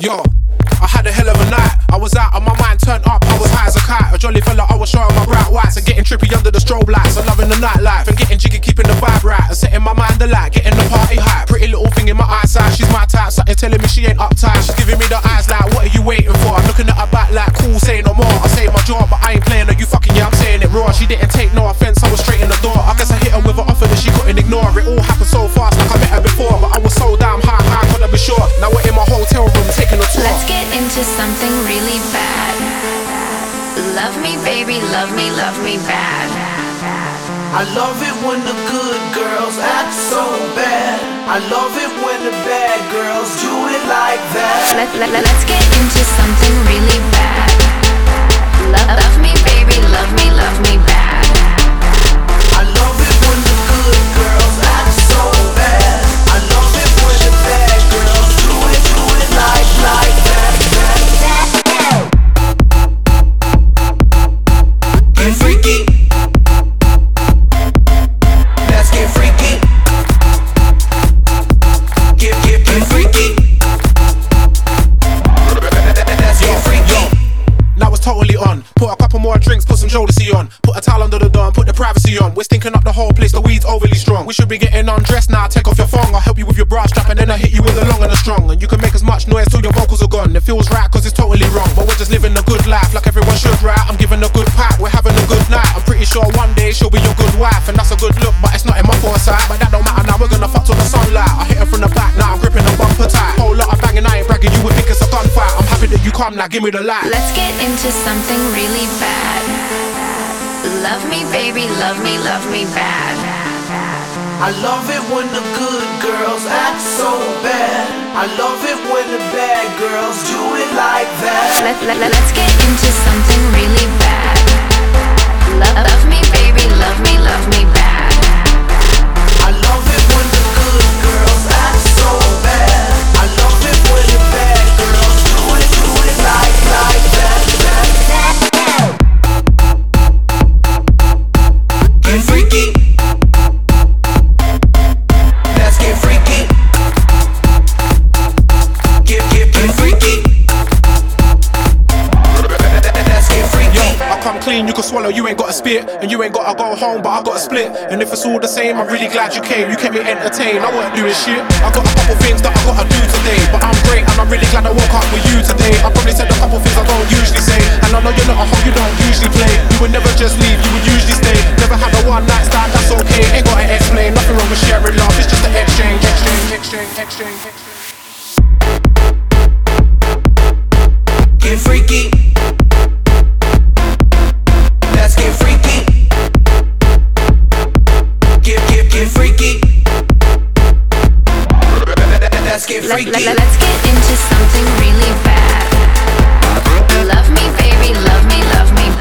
Yo, I had a hell of a night. I was out on my mind, turned up, I was high as a kite. A jolly fella, I was showing my bright whites and getting trippy under the strobe lights. I'm loving the nightlife and getting jiggy, keeping the vibe right and setting my mind alight, getting the party high. Pretty little thing in my eyesight, she's my type. Something telling me she ain't uptight. She's giving me the eyes like, what are you waiting for? I'm looking at her back like, cool, say no more. I saved my jaw, but I ain't playing her. You fucking yeah, I'm saying it raw. She didn't take no offense, I was straight in the door. I guess I hit her with an offer that she couldn't ignore. It all happened so fast, like I met her before, but I was so damn high, couldn't be sure. Now we're in my hotel room taking a tour. Let's get into something really bad. Love me, baby, love me bad. I love it when the good girls act so bad. I love it when the bad girls do it like that. Let's get into something really bad. Love me, baby, love me bad. I love it when the good girls act so bad. I love it when the bad girls do it like that. Get freaky. Let's get freaky. Get freaky. Let's get freaky. Now it's totally on. Put a couple more drinks, put some Jodeci on. Put a towel under the door and put the privacy on. We're stinking up the whole place, the weed's overly strong. We should be getting undressed now, take off your thong. I'll help you with your bra strap and then I'll hit you with the long and the strong. And you can make as much noise till your vocals are gone. It feels right cause it's totally wrong, but we're just living a good life like everyone should, right? I'm giving a good pipe, we're having a good night. I'm pretty sure one day she'll be your good wife. And that's a good look, but it's not in my foresight. But that don't matter now, we're gonna fuck till the sunlight. I hit her from the back, now I'm gripping the bumper tight. Whole lot of banging, I ain't bragging, you would think it's a gunfight. I'm happy that you come now, give me the light. Let's get into something really bad. Love me, baby, love me bad. I love it when the good girls act so bad. I love it when the bad girls do it like that. Let's get into something really bad. Love me, baby, love me bad. I love it when the good girls act so bad. I love it when the bad girls do it like that. Get freaky. Let's get freaky. Get freaky. Let's get freaky. Yo, I come clean, you can swallow, you ain't gotta spit. And you ain't gotta go home, but I gotta split. And if it's all the same, I'm really glad you came. You kept me entertained, I wasn't doing shit. I got a couple things that I gotta do today, but I'm great and I'm really glad I woke up with you today. I probably said a couple things I don't usually say, and I know you're not a hoe, you don't usually play. You would never just leave, you would usually stay. Never had a one night stand, that's okay. Ain't gotta explain, nothing wrong with sharing love. It's just an exchange. Get freaky. Let's get freaky. Get freaky. Let's get freaky. Let's get into something really bad. Love me, baby, love me